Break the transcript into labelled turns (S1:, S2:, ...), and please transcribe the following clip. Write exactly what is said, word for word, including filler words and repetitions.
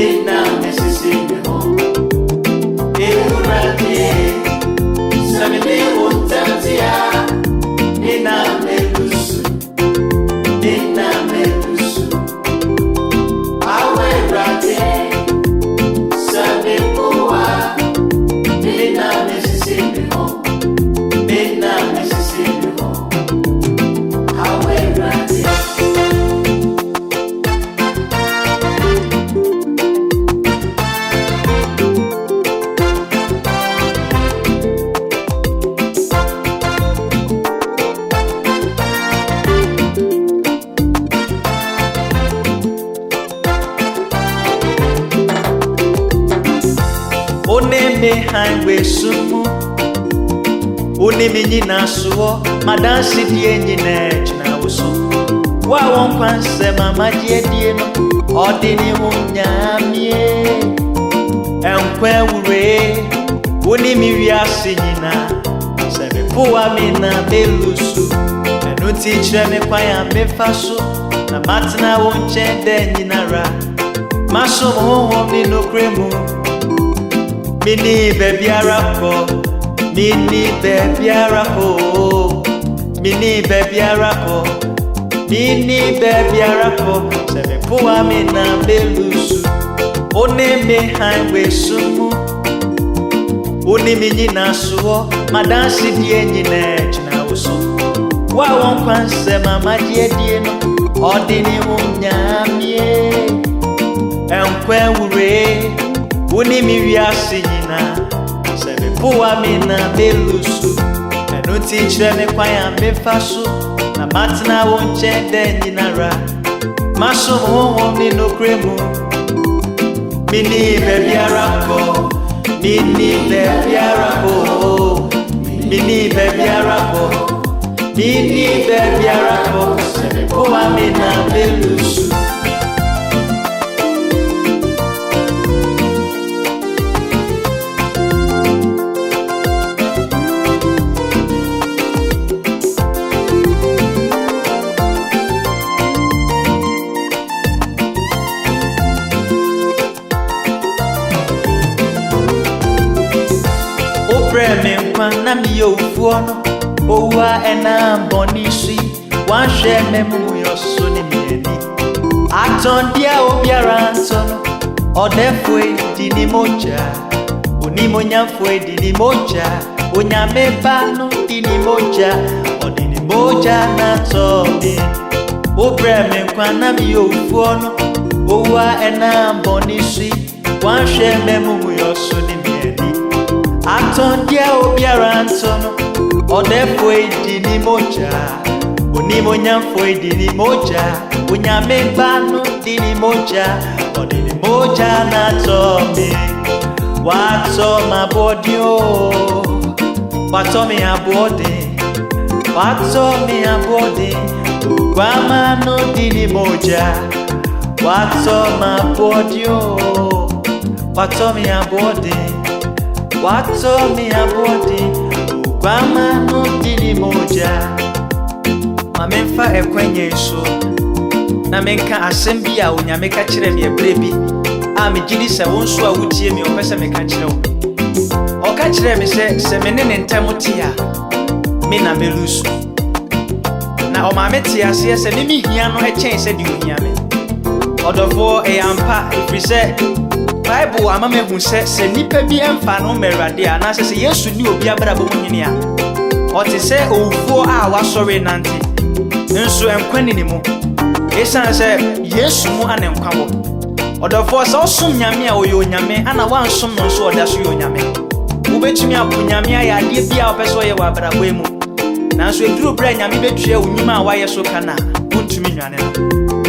S1: Mina Mississippi home. Irate, Samini Untantia, Mina Melusu, Mina Melusu. Awe Rate, Samipua, Mina Mississippi home. Mina Mississippi home. Awe Rate.
S2: Oneme highway sumu Oneme nyina suo madansi die nyina china woso wa won kwanse mama die die no odini hunyamie enkwa wure onimi wiase nyina sebe poa me na belusu enu ti kire me kwaya me faso na matna won chende nyina ra maso ho mi no kremu Mini baby arako, mini baby arako, mini baby arako, mini baby arako. Sebe poa me na belusu, one me highway sumu, one me nyina suo, madansi die nyina china woso. Wa won kwanse mama die die no, odini hunyamie, enkwe wure. Uni mi wiase nyina sebe poa me na belusu enu ti kire me kwaya me faso na matna won chende nyina ra maso ho mi no kremu mini baby arako mini baby arako mini baby arako mini baby arako sebe poa me na belusu me nkwa na mi ofuo no owa ena mboni sui wan hwe me mu yoso ni mieni atondia obiara ntono odefo edi ni moja oni monyafo edi ni moja onyame ba no di ni moja odi ni moja na tobi obre me nkwa na mi ofuo no owa ena mboni sui wan hwe me mu yoso ni mieni Atondia obiara ntono odefo edi ni moja oni monyafo edi ni moja onyame ba no di ni moja odi ni moja na tomi wato mabodio wato mi abode wato mi abode kwama no di ni moja wato mabodio wato mi abode Wato mi abodi Kwama no dini moja Mamenfa ekwenye iso Na menka asembi ya unyame kachire mi ebrebi Ami jidi se wonsu a wutie mi opese me kachire wo O kachire mi se se menene ntamuti ya Mi na melusu Na o mameti ya siye se mimi hia no echen se di ohia me Odofo e yampa ifrise Bible amame hu se se nipa bi emfa no merade a na se se Yesu ni obi abrabo munyini a o te se ofuo a wasore nante nso enkwani ni mu esan se Yesu mu anenkwa wo odofo se osum nyame a oyo nyame ana wansum no so oda so yo nyame ubetumi apo nyame a yade bia opeso ye wa abrabo mu nanso eduru bra nyame betue onyuma a waye so kana untumi nwane no